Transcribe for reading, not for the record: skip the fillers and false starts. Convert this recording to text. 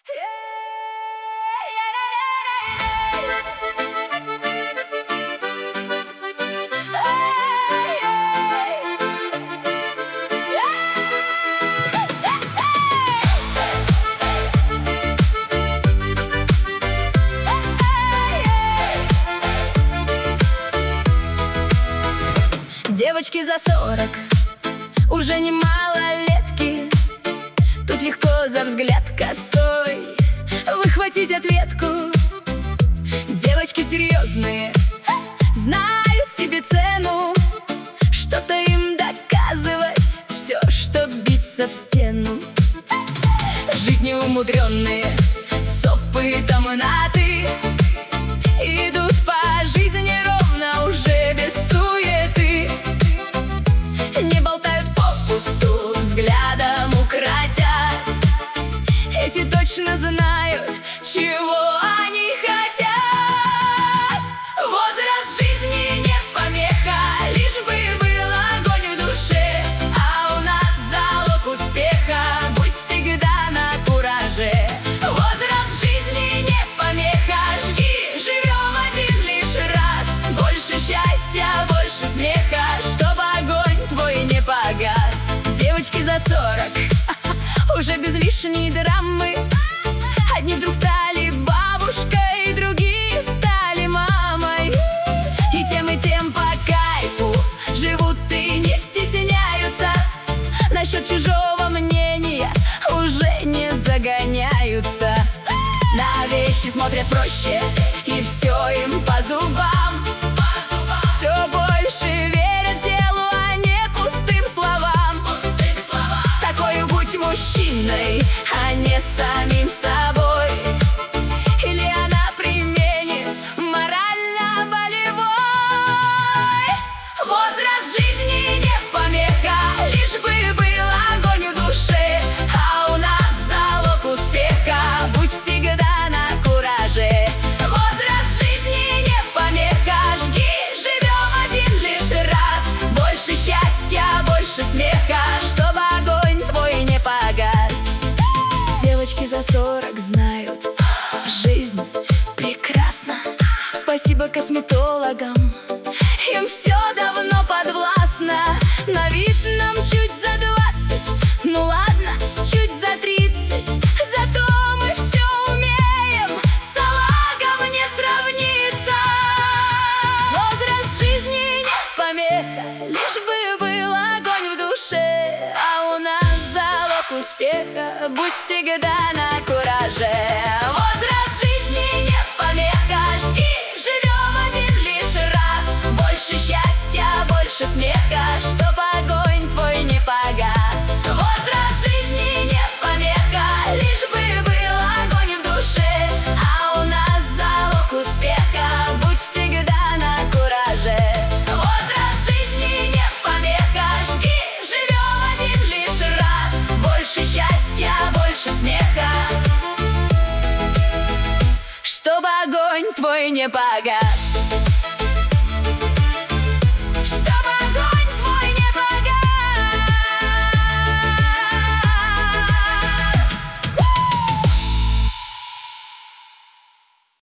Девочки за 40, уже не малолетки. Тут легко за взгляд косой выхватить ответку. Девочки серьезные, знают себе цену. Что-то им доказывать, все, что биться в стену. Жизнью умудренные, с опытом на «ты», идут по жизни ровно, уже без суеты. Не болтают попусту, взглядом укротят. Эти точно знают, чего они хотят. Возраст жизни не помеха, лишь бы был огонь в душе. А у нас залог успеха, будь всегда на кураже. Возраст жизни не помеха, жги, живем один лишь раз. Больше счастья, больше смеха, чтобы огонь твой не погас. Девочки за 40, уже без лишней драмы. Одни вдруг стали бабушкой, другие стали мамой. И тем по кайфу живут и не стесняются. Насчет чужого мнения уже не загоняются. На вещи смотрят проще, и все им по зубам. Все больше верят делу, а не пустым словам. С такой будь мужчиной, а не самим собой. Или она применит морально-болевой. Возраст жизни не помеха, лишь бы был огонь в душе. А у нас залог успеха, будь всегда на кураже. Возраст жизни не помеха, жги, живем один лишь раз. Больше счастья, больше смеха, чтобы огонь твой не погас. Девочки за 40 знают, жизнь прекрасна. Спасибо косметологам, им все давно подвластно. На вид нам чуть за 20, ну ладно, чуть за 30. Зато мы все умеем, салагом не сравнится. Возраст жизни не помеха, лишь бы был огонь в душе. А у нас залог успеха, будь всегда на кураже. Возраст жизни не помеха, жги, живем один лишь раз. Больше счастья, больше смеха, чтоб огонь твой не погас. Возраст жизни не помеха, лишь бы был огонь в душе. А у нас залог успеха, будь всегда на кураже. Возраст жизни не помеха, жги, живем один лишь раз. Больше счастья, больше смеха, чтобы огонь твой не погас.